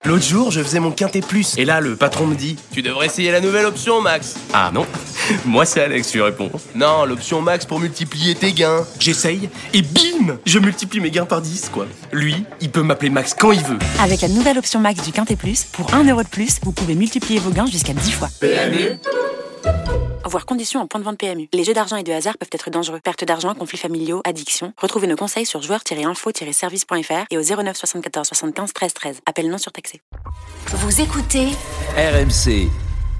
L'autre jour, je faisais mon Quintet Plus. Et là, le patron me dit « Tu devrais essayer la nouvelle option, Max. » Ah non. Moi, c'est Alex, je lui réponds. Non, l'option Max pour multiplier tes gains. J'essaye et bim, je multiplie mes gains par 10, quoi. Lui, il peut m'appeler Max quand il veut. Avec la nouvelle option Max du Quintet Plus, pour 1 euro de plus, vous pouvez multiplier vos gains jusqu'à 10 fois. PMU. Voir conditions en point de vente PMU. Les jeux d'argent et de hasard peuvent être dangereux. Perte d'argent, conflits familiaux, addiction. Retrouvez nos conseils sur joueurs-info-service.fr et au 09 74 75 13 13. Appel non surtaxé. Vous écoutez RMC.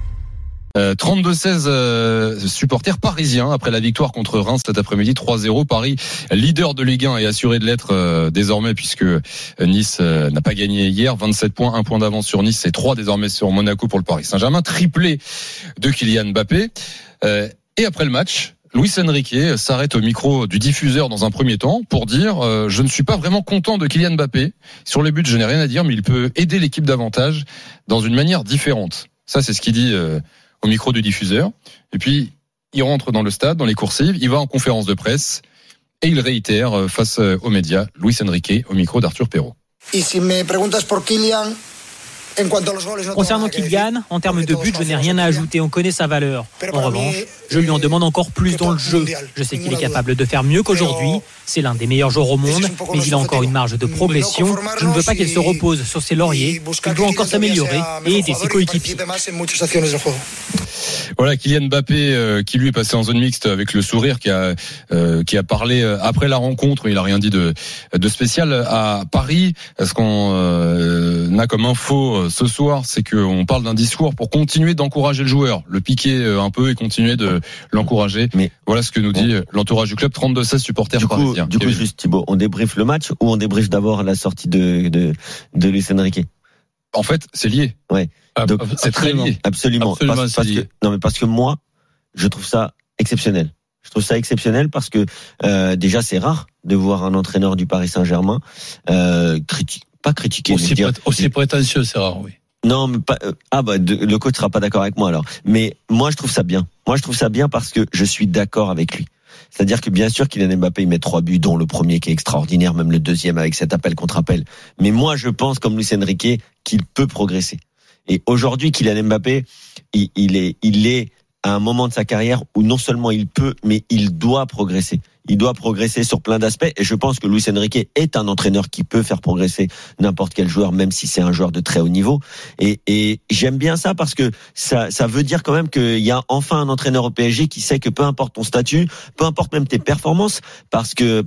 32-16 supporters parisiens après la victoire contre Reims cet après-midi 3-0. Paris, leader de Ligue 1 et assuré de l'être désormais puisque Nice n'a pas gagné hier. 27 points, 1 point d'avance sur Nice et 3 désormais sur Monaco pour le Paris Saint-Germain. Triplé de Kylian Mbappé. Et après le match, Luis Enrique s'arrête au micro du diffuseur dans un premier temps pour dire je ne suis pas vraiment content de Kylian Mbappé. Sur les buts, je n'ai rien à dire, mais il peut aider l'équipe davantage dans une manière différente. Ça, c'est ce qu'il dit au micro du diffuseur. Et puis, il rentre dans le stade, dans les coursives, il va en conférence de presse et il réitère face aux médias Luis Enrique au micro d'Arthur Perrault. Concernant Kylian, en termes de but, je n'ai rien à ajouter, on connaît sa valeur. En revanche, je lui en demande encore plus dans le jeu. Je sais qu'il est capable de faire mieux qu'aujourd'hui, c'est l'un des meilleurs joueurs au monde, mais il a encore une marge de progression. Je ne veux pas qu'il se repose sur ses lauriers, il doit encore s'améliorer et aider ses coéquipiers. Voilà, Kylian Mbappé qui lui est passé en zone mixte avec le sourire, qui a parlé après la rencontre. Il a rien dit de spécial à Paris. Ce qu'on a comme info ce soir, c'est qu'on parle d'un discours pour continuer d'encourager le joueur, le piquer un peu et continuer de l'encourager. Mais voilà ce que nous dit l'entourage du club. 32-16 supporters parisiens. Du coup, juste Thibaut, on débriefe le match ou on débriefe d'abord la sortie de Luis Enrique? En fait, c'est lié. Ouais. Donc, c'est très lié. Absolument. Parce que moi, je trouve ça exceptionnel. Je trouve ça exceptionnel parce que déjà c'est rare de voir un entraîneur du Paris Saint-Germain pas critiquer, aussi prétentieux, c'est rare, oui. Non, mais pas. Le coach sera pas d'accord avec moi alors. Mais moi, je trouve ça bien. Moi, je trouve ça bien parce que je suis d'accord avec lui. C'est-à-dire que bien sûr Kylian Mbappé il met 3 buts, dont le premier qui est extraordinaire, même le deuxième avec cet appel contre appel. Mais moi, je pense comme Luis Enrique qu'il peut progresser. Et aujourd'hui, Kylian Mbappé, il est à un moment de sa carrière où non seulement il peut, mais il doit progresser. Il doit progresser sur plein d'aspects et je pense que Luis Enrique est un entraîneur qui peut faire progresser n'importe quel joueur, même si c'est un joueur de très haut niveau. Et j'aime bien ça parce que ça veut dire quand même qu'il y a enfin un entraîneur au PSG qui sait que peu importe ton statut, peu importe même tes performances, parce que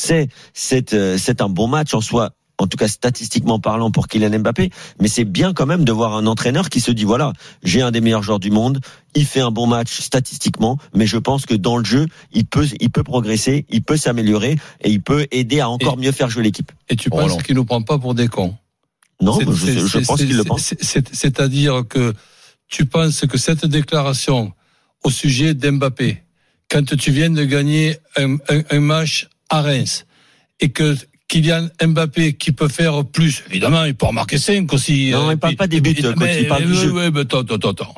c'est un bon match en soi. En tout cas statistiquement parlant pour Kylian Mbappé, mais c'est bien quand même de voir un entraîneur qui se dit voilà, j'ai un des meilleurs joueurs du monde, il fait un bon match statistiquement, mais je pense que dans le jeu, il peut progresser, il peut s'améliorer et il peut aider à encore mieux faire jouer l'équipe. Et tu penses qu'il nous prend pas pour des cons? Non, je pense qu'il le pense. C'est-à-dire que tu penses que cette déclaration au sujet d'Mbappé, quand tu viens de gagner un match à Reims et que Kylian Mbappé qui peut faire plus, évidemment, il peut en marquer 5 aussi. Non, il parle pas des buts, quand il parle du jeu. Oui, mais attends.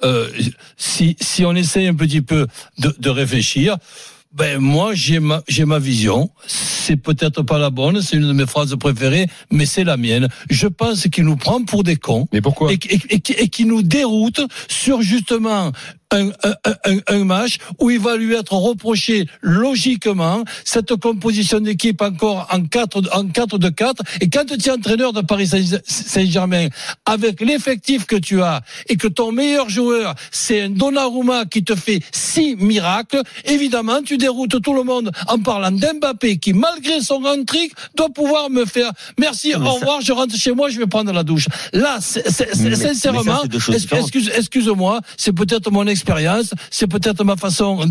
Si on essaye un petit peu de réfléchir, moi, j'ai ma vision. C'est peut-être pas la bonne, c'est une de mes phrases préférées, mais c'est la mienne. Je pense qu'il nous prend pour des cons. Mais pourquoi? Et qui nous déroute sur justement un match où il va lui être reproché logiquement cette composition d'équipe encore en 4 de 4. Et quand tu es entraîneur de Paris Saint-Germain, avec l'effectif que tu as et que ton meilleur joueur c'est un Donnarumma qui te fait 6 miracles, évidemment tu déroutes tout le monde en parlant d'Mbappé qui malgré son hand-trick doit pouvoir me faire merci, au revoir, je rentre chez moi, je vais prendre la douche. Là, sincèrement, excuse-moi, c'est peut-être mon expérience, c'est peut-être ma façon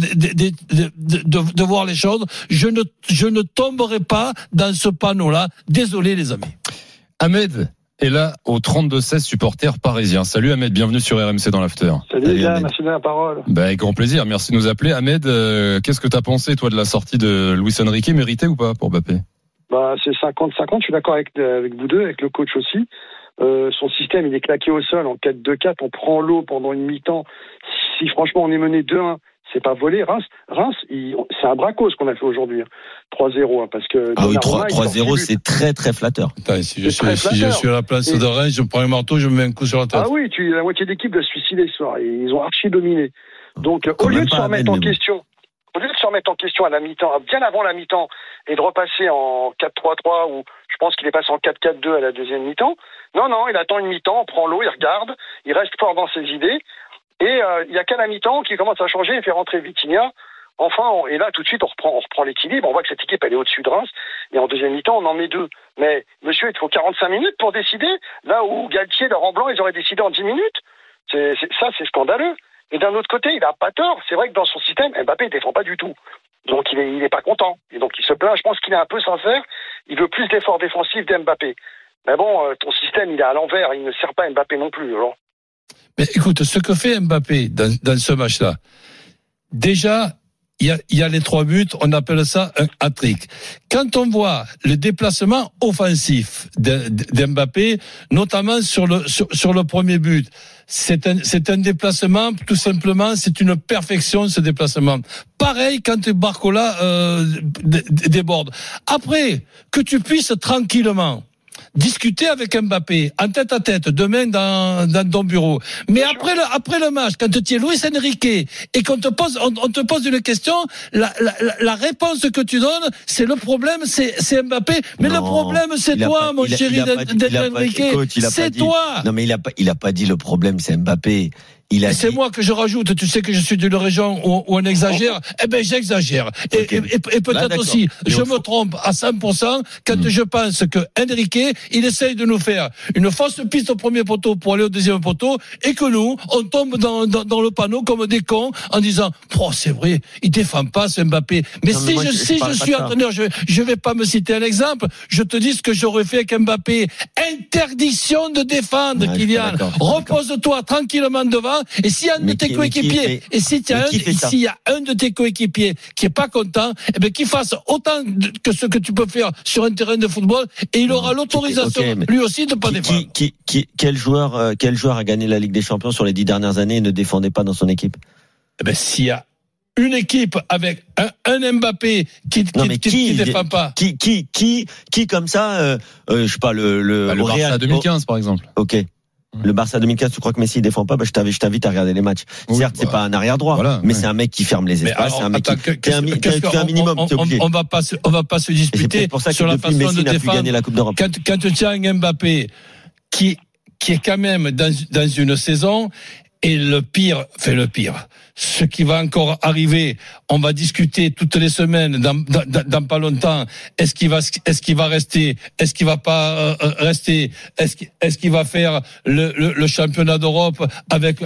de voir les choses. Je ne tomberai pas dans ce panneau-là. Désolé les amis. Ahmed est là au 32-16 supporters parisiens. Salut Ahmed, bienvenue sur RMC dans l'After. Salut gars, merci de la parole. Avec grand plaisir, merci de nous appeler. Ahmed, qu'est-ce que t'as pensé toi de la sortie de Luis Enrique, méritée ou pas pour Mbappé? C'est 50-50, je suis d'accord avec vous deux, avec le coach aussi. Son système, il est claqué au sol en 4-2-4, on prend l'eau pendant une mi-temps. Si franchement on est mené 2-1, c'est pas volé. Reims, c'est un braco ce qu'on a fait aujourd'hui. 3-0, parce que. Ah oui, 3-0, c'est très très flatteur. Attends, si je suis à la place de Reims, je prends un marteau, je me mets un coup sur la tête. Ah oui, la moitié d'équipe doit se suicider ce soir. Ils ont archi dominé. Donc, au lieu de se remettre en question. Au lieu de se remettre en question à la mi-temps, bien avant la mi-temps, et de repasser en 4-3-3, ou je pense qu'il est passé en 4-4-2 à la deuxième mi-temps, non, il attend une mi-temps, prend l'eau, il regarde, il reste fort dans ses idées, et il n'y a qu'à la mi-temps qu'il commence à changer et fait rentrer Vitinha. Enfin, et là, tout de suite, on reprend l'équilibre, on voit que cette équipe, elle est au-dessus de Reims, et en deuxième mi-temps, on en met 2. Mais, monsieur, il te faut 45 minutes pour décider, là où Galtier, Laurent Blanc, ils auraient décidé en 10 minutes. C'est scandaleux. Et d'un autre côté, il n'a pas tort. C'est vrai que dans son système, Mbappé ne défend pas du tout. Donc il est pas content. Et donc il se plaint. Je pense qu'il est un peu sincère. Il veut plus d'efforts défensifs d'Mbappé. Mais bon, ton système, il est à l'envers. Il ne sert pas Mbappé non plus. Alors. Mais écoute, ce que fait Mbappé dans ce match-là, déjà, il y a les 3 buts, on appelle ça un hat-trick. Quand on voit le déplacement offensif d'Mbappé, notamment sur le premier but, c'est un déplacement, tout simplement, c'est une perfection, ce déplacement. Pareil quand Barcola déborde. Après, que tu puisses tranquillement discuter avec Mbappé en tête à tête demain dans ton bureau. Mais après le match, quand tu es Luis Enrique et qu'on te pose une question, la réponse que tu donnes, c'est le problème, c'est Mbappé. Mais le problème, c'est toi, mon chéri Enrique. C'est toi. Non, mais il a pas dit le problème, c'est Mbappé. C'est moi que je rajoute, tu sais que je suis d'une région où on exagère, eh ben j'exagère. Okay. Et peut-être aussi, je me trompe à 100% quand je pense que Enrique, il essaye de nous faire une fausse piste au premier poteau pour aller au deuxième poteau, et que nous, on tombe dans le panneau comme des cons en disant, c'est vrai, il défend pas ce Mbappé. Mais non, si je suis entraîneur, je vais pas me citer un exemple, je te dis ce que j'aurais fait avec Mbappé. Interdiction de défendre, Kylian. Repose-toi tranquillement devant. Et s'il y a un de tes coéquipiers, s'il y a un de tes coéquipiers qui est pas content, eh ben qu'il fasse autant que ce que tu peux faire sur un terrain de football, et il aura l'autorisation lui aussi de pas défendre. Quel joueur a gagné la Ligue des Champions sur les 10 dernières années et ne défendait pas dans son équipe? Eh ben s'il y a une équipe avec un Mbappé qui défend pas. Qui comme ça, je sais pas, le Barça 2015 par exemple. Ok. Le Barça 2015, tu crois que Messi il défend pas? Je t'invite à regarder les matchs. Oui, certes, c'est pas un arrière droit, mais c'est un mec qui ferme les espaces, c'est un mec qui fait un minimum. On va pas se disputer sur la façon de défendre. Quand tu as un Mbappé qui est quand même dans une saison, et le pire. Ce qui va encore arriver, on va discuter toutes les semaines, dans pas longtemps. Est-ce qu'il va rester? Est-ce qu'il va pas rester? Est-ce qu'il va faire le championnat d'Europe avec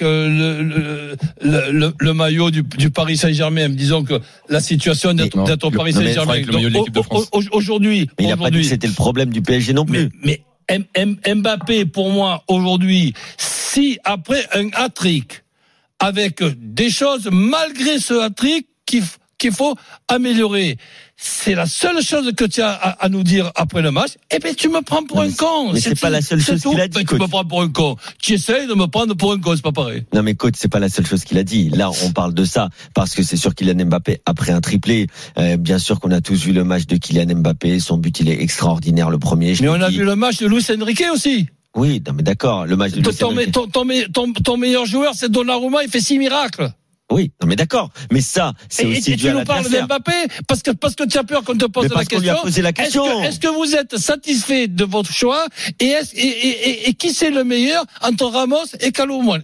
le maillot du Paris Saint-Germain? Disons que la situation d'être au Paris Saint-Germain aujourd'hui. Mais il n'a pas dit que c'était le problème du PSG non plus. Mais Mbappé, pour moi, aujourd'hui, si après un hat-trick, avec des choses malgré ce hat-trick qu'il faut améliorer, c'est la seule chose que tu as à nous dire après le match, eh ben tu me prends pour un con. Mais c'est pas la seule chose qu'il a dit. Tu me prends pour un con. Tu essayes de me prendre pour un con, c'est pas pareil. Non mais coach, c'est pas la seule chose qu'il a dit. Là, on parle de ça parce que c'est sûr Kylian Mbappé après un triplé. Bien sûr qu'on a tous vu le match de Kylian Mbappé. Son but, il est extraordinaire, le premier. Mais on a vu le match de Luis Enrique aussi. Oui, non mais d'accord. Le match de Luis Enrique. Ton meilleur joueur, c'est Donnarumma. Il fait 6 miracles. Oui, non mais d'accord, mais ça, c'est aussi dû à l'adversaire. Et tu nous parles d'Mbappé parce que tu as peur qu'on te pose la question. Lui a posé la question. Est-ce que vous êtes satisfait de votre choix et qui c'est le meilleur entre Ramos et Colomboigny?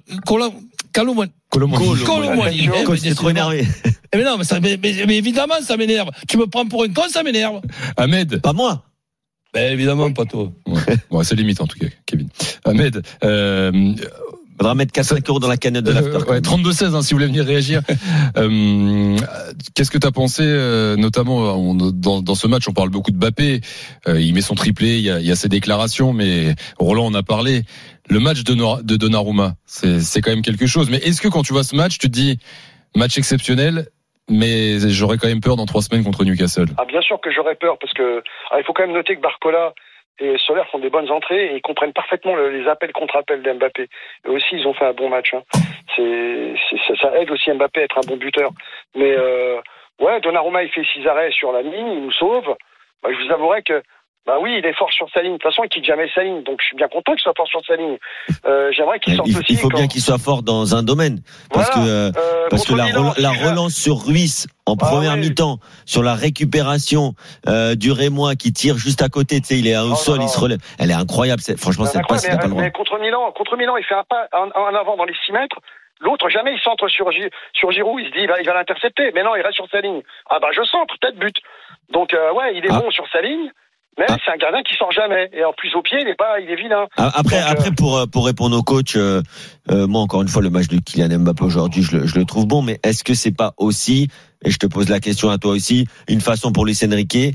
C'est trop énervé. Mais non, mais évidemment, ça m'énerve. Tu me prends pour un con, ça m'énerve. Ahmed. Pas moi. Ben évidemment, pas toi. Ouais, c'est limite en tout cas, Kevin. Ahmed. Faudra mettre 4-5 € dans la cagnotte de l'after. 32-16, si vous voulez venir réagir. Qu'est-ce que tu as pensé, notamment dans ce match? On parle beaucoup de Mbappé. Il met son triplé, il y a ses déclarations, mais Roland en a parlé. Le match de Donnarumma, c'est quand même quelque chose. Mais est-ce que quand tu vois ce match, tu te dis match exceptionnel, mais j'aurais quand même peur dans 3 semaines contre Newcastle? Bien sûr que j'aurais peur, parce que il faut quand même noter que Barcola et Soler font des bonnes entrées et ils comprennent parfaitement les appels contre-appels d'Mbappé. Et aussi, ils ont fait un bon match. Hein. Ça aide aussi Mbappé à être un bon buteur. Mais Donnarumma, il fait 6 arrêts sur la ligne, il nous sauve. Je vous avouerai que oui, il est fort sur sa ligne. De toute façon, il quitte jamais sa ligne. Donc, je suis bien content qu'il soit fort sur sa ligne. J'aimerais qu'il sorte aussi. Il faut bien qu'il soit fort dans un domaine. Parce que la relance sur Ruiz en première mi-temps, sur la récupération du Rémois qui tire juste à côté, tu sais, il est au sol, il se relève. Elle est incroyable. Franchement, cette passe, il n'a pas le droit. Mais contre Milan, il fait un pas en avant dans les 6 mètres. L'autre, jamais il centre sur Giroud, il se dit, il va l'intercepter. Mais non, il reste sur sa ligne. Je centre, peut-être but. Donc, il est bon sur sa ligne. Mais c'est un gardien qui sort jamais. Et en plus, au pied, il est vilain. Après, pour répondre au coach, moi, encore une fois, le match de Kylian Mbappé aujourd'hui, je le trouve bon. Mais est-ce que c'est pas aussi, et je te pose la question à toi aussi, une façon pour Luis Enrique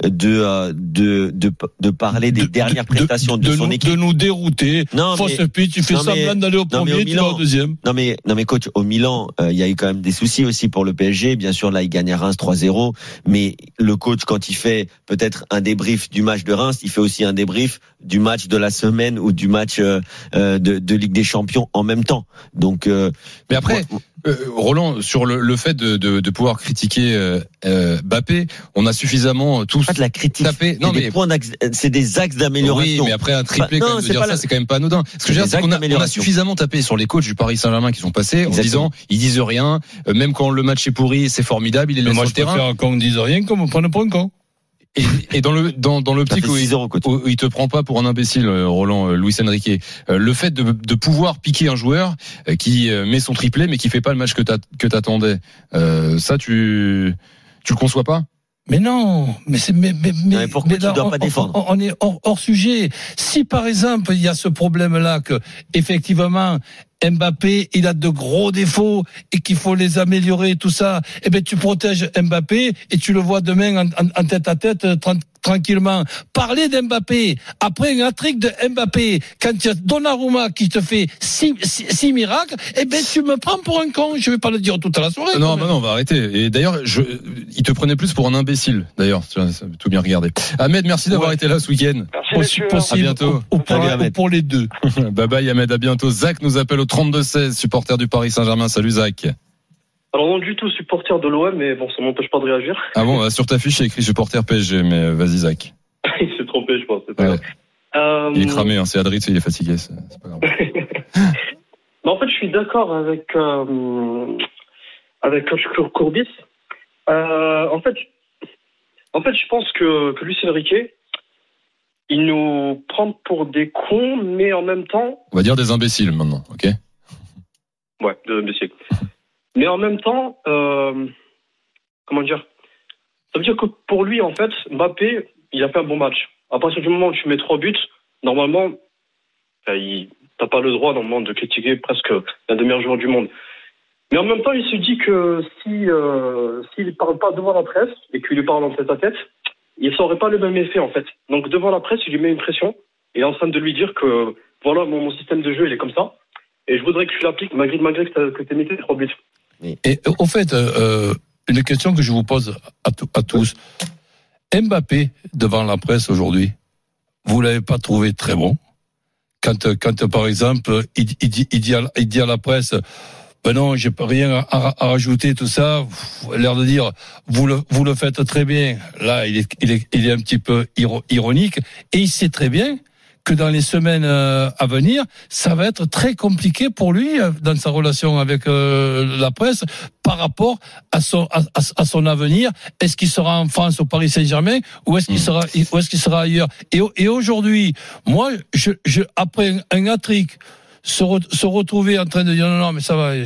de parler des dernières prestations de son équipe, de nous dérouter. Tu fais semblant d'aller au premier, tu vas au deuxième. Non mais coach, au Milan, il y a eu quand même des soucis aussi pour le PSG. Bien sûr, là, il gagne à Reims 3-0. Mais le coach, quand il fait peut-être un débrief du match de Reims, il fait aussi un débrief du match de la semaine ou du match de Ligue des Champions en même temps. Donc, mais après. Roland, sur le fait de pouvoir critiquer Mbappé, on a suffisamment tous de la critique. tapé. C'est des axes d'amélioration. Oui, mais après un triplé, quand même, de dire ça, c'est quand même pas anodin. Ce que je veux dire, c'est qu'on a suffisamment tapé sur les coachs du Paris Saint-Germain qui sont passés en disant ils disent rien, même quand le match est pourri, c'est formidable, il est laissé sur le terrain. Moi, je préfère qu'on dise rien qu'on me prenne pour un con. Et dans l'optique où il te prend pas pour un imbécile, Roland, Luis Enrique, le fait de pouvoir piquer un joueur qui met son triplé mais qui fait pas le match que t'attendais, ça tu le conçois pas? Mais non, mais pourquoi tu dois pas défendre? On est hors sujet. Si par exemple il y a ce problème-là que effectivement Mbappé, il a de gros défauts et qu'il faut les améliorer, tout ça, tu protèges Mbappé et tu le vois demain en tête à tête tranquillement. Parler d'Mbappé après un hat-trick de Mbappé, quand il y a Donnarumma qui te fait six miracles, tu me prends pour un con. Je vais pas le dire toute la soirée. Non, on va arrêter. Et d'ailleurs, il te prenait plus pour un imbécile. D'ailleurs, tu as tout bien regardé. Ahmed, merci d'avoir été là ce week-end. Merci, à bientôt. Pour les deux. Bye bye Ahmed, à bientôt. Zach nous appelle au 32-16, supporter du Paris Saint-Germain. Salut Zach. Alors non du tout supporter de l'OM, mais bon, ça m'empêche pas de réagir. Ah bon, sur ta fiche, il y a écrit supporter PSG, mais vas-y Zach. Il s'est trompé, je pense. C'est pas grave. Il est cramé, c'est Adrit, il est fatigué, c'est pas grave. Mais en fait, je suis d'accord avec coach Courbis. En fait, je pense que Luis Enrique, il nous prend pour des cons, mais en même temps... On va dire des imbéciles maintenant, ok? Ouais, des imbéciles. Mais en même temps, comment dire? Ça veut dire que pour lui, en fait, Mbappé, il a fait un bon match. À partir du moment où tu mets 3 buts, normalement, t'as pas le droit, normalement, de critiquer presque l'un des meilleurs joueurs du monde. Mais en même temps, il se dit que s'il parle pas devant la presse et qu'il lui parle en tête à tête, il n'aurait pas le même effet, en fait. Donc, devant la presse, il lui met une pression. Il est en train de lui dire que, voilà, mon système de jeu, il est comme ça. Et je voudrais que tu l'appliques malgré que tu aies mis 3 buts. Et au fait, une question que je vous pose à tous. Mbappé, devant la presse aujourd'hui, vous l'avez pas trouvé très bon? Quand par exemple, il dit à la presse, ben non, j'ai rien à rajouter, tout ça, l'air de dire, vous le faites très bien. Là, il est un petit peu ironique, et il sait très bien que dans les semaines à venir, ça va être très compliqué pour lui dans sa relation avec la presse par rapport à son avenir. Est-ce qu'il sera en France au Paris Saint-Germain ou est-ce qu'il sera ailleurs? Et aujourd'hui, moi, je après un hat-trick, se retrouver en train de dire non mais ça va,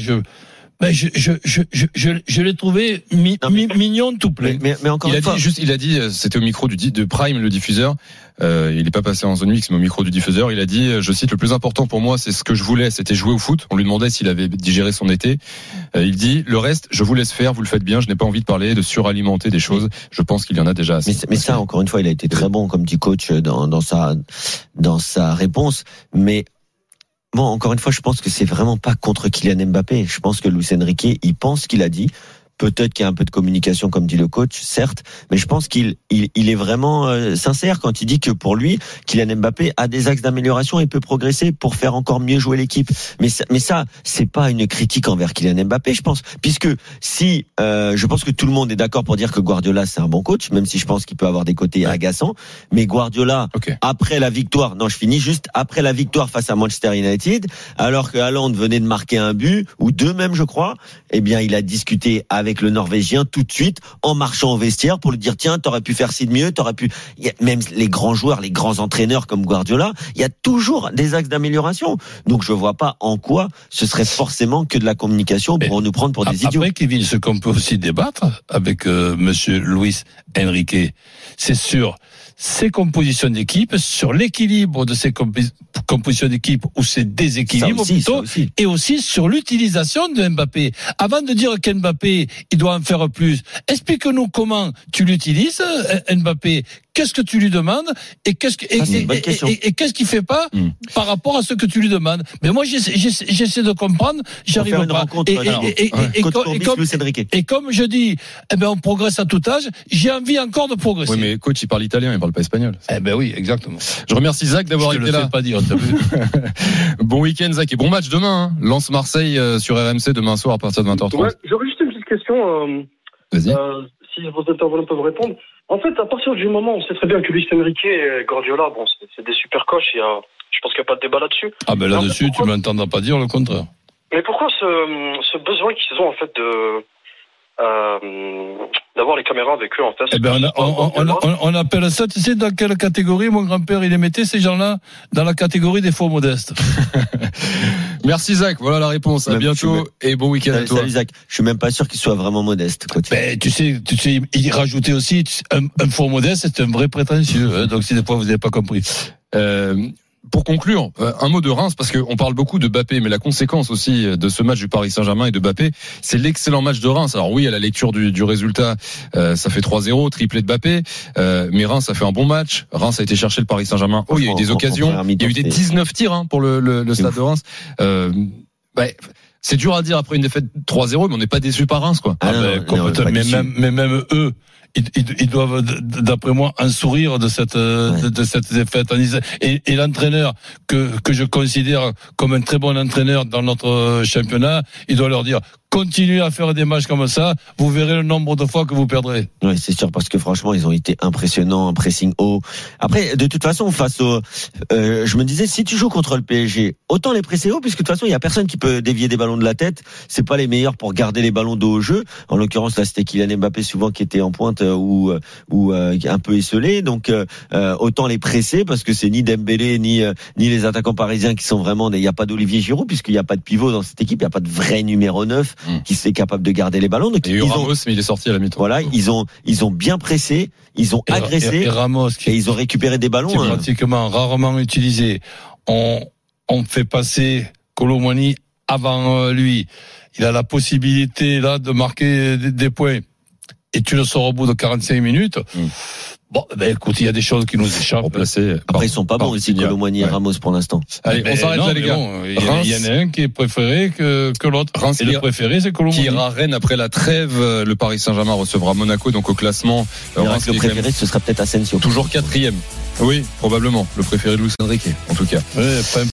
je l'ai trouvé mignon tout plein. Mais encore une fois, il a dit, c'était au micro de Prime, le diffuseur. Il n'est pas passé en zone mix, mais au micro du diffuseur, il a dit, je cite, le plus important pour moi, c'est ce que je voulais, c'était jouer au foot. On lui demandait s'il avait digéré son été. Il dit, le reste, je vous laisse faire, vous le faites bien. Je n'ai pas envie de parler, de suralimenter des choses. Je pense qu'il y en a déjà assez. Mais ça, encore une fois, il a été très bon comme dit coach dans sa réponse. Mais moi, encore une fois, je pense que c'est vraiment pas contre Kylian Mbappé. Je pense que Luis Enrique, il pense ce qu'il a dit Peut-être qu'il y a un peu de communication, comme dit le coach, certes, mais je pense qu'il est vraiment sincère quand il dit que pour lui, Kylian Mbappé a des axes d'amélioration et peut progresser pour faire encore mieux jouer l'équipe. Mais ça, c'est pas une critique envers Kylian Mbappé, je pense, puisque si je pense que tout le monde est d'accord pour dire que Guardiola c'est un bon coach, même si je pense qu'il peut avoir des côtés agaçants. Mais Guardiola, après la victoire, après la victoire face à Manchester United, alors que Haaland venait de marquer un but ou deux même, je crois, eh bien il a discuté avec le Norvégien tout de suite en marchant au vestiaire pour lui dire tiens, t'aurais pu faire ci de mieux, même les grands joueurs, les grands entraîneurs comme Guardiola, il y a toujours des axes d'amélioration. Donc je vois pas en quoi ce serait forcément que de la communication pour nous prendre pour des idiots. Après, Kevin, ce qu'on peut aussi débattre avec monsieur Luis Enrique, c'est sur ses compositions d'équipe, sur l'équilibre de ses compositions d'équipe ou ses déséquilibres plutôt, et aussi sur l'utilisation de Mbappé. Avant de dire qu'Mbappé, il doit en faire plus, explique-nous comment tu l'utilises, Mbappé. Qu'est-ce que tu lui demandes et qu'est-ce qu'il fait pas par rapport à ce que tu lui demandes. Mais moi j'essaie de comprendre, j'arrive pas. Et comme je dis, on progresse à tout âge, j'ai envie encore de progresser. Oui, mais coach, il parle italien, il parle pas espagnol. Oui, exactement. Je remercie Zach d'avoir été là. Pas dire, t'as vu. Bon week-end Zach et bon match demain. Lens Marseille sur RMC demain soir à partir de 20h30. Ouais, j'aurais juste une petite question. Vas-y. Si vos intervenants peuvent répondre. En fait, à partir du moment où on sait très bien que Luis Enrique et Guardiola, c'est des super coachs, je pense qu'il n'y a pas de débat là-dessus. Ah ben là-dessus, tu m'entendras pas dire le contraire. Mais pourquoi ce besoin qu'ils ont en fait d'avoir les caméras avec eux en fait? On appelle ça, tu sais dans quelle catégorie mon grand-père il les mettait ces gens-là? Dans la catégorie des faux modestes. Merci Zach, voilà la réponse. À bientôt et bon week-end à toi. Salut Zach. Je suis même pas sûr qu'il soit vraiment modeste. Tu sais, il rajoutait aussi un faux modeste, c'est un vrai prétentieux. Donc si des fois vous n'avez pas compris. Pour conclure, un mot de Reims, parce qu'on parle beaucoup de Mbappé, mais la conséquence aussi de ce match du Paris Saint-Germain et de Mbappé, c'est l'excellent match de Reims. Alors oui, à la lecture du résultat, ça fait 3-0, triplé de Mbappé, mais Reims a fait un bon match. Reims a été chercher le Paris Saint-Germain. Il y a eu des occasions, il y a eu des 19 tirs pour le stade de Reims. C'est dur à dire après une défaite 3-0, mais on n'est pas déçu par Reims, quoi. Mais même eux, ils doivent, d'après moi, en sourire de cette défaite. Et l'entraîneur que je considère comme un très bon entraîneur dans notre championnat, il doit leur dire continuez à faire des matchs comme ça, vous verrez le nombre de fois que vous perdrez. Oui, c'est sûr, parce que franchement, ils ont été impressionnants, un pressing haut. Après, de toute façon, je me disais, si tu joues contre le PSG, autant les presser haut, puisque de toute façon, il y a personne qui peut dévier des ballons de la tête. C'est pas les meilleurs pour garder les ballons dos au jeu. En l'occurrence, là, c'était Kylian Mbappé souvent qui était en pointe ou un peu esselé. Donc, autant les presser, parce que c'est ni Dembélé, ni les attaquants parisiens qui sont vraiment il n'y a pas d'Olivier Giroud, puisqu'il n'y a pas de pivot dans cette équipe, il n'y a pas de vrai numéro 9 qui est capable de garder les ballons. Donc, Ramos, mais il est sorti à la mi-temps. Voilà, ils ont bien pressé, ils ont agressé et Ramos, et ils ont récupéré des ballons. C'est pratiquement rarement utilisé. On fait passer Kolo Muani avant lui. Il a la possibilité là de marquer des points. Et tu le sors au bout de 45 minutes. Bon, écoute, il y a des choses qui nous échappent. Après, ils sont pas bons ici, Kolo Muani et Ramos pour l'instant. Allez, on s'arrête là, les gars. Il y en a un qui est préféré que l'autre. Reims, et le préféré, c'est Kolo Muani. Qui ira Rennes après la trêve. Le Paris Saint-Germain recevra Monaco, donc au classement. Reims, le préféré, ce sera peut-être Asensio. Toujours 4e. Oui, probablement. Le préféré de Luis Enrique, en tout cas. Ouais,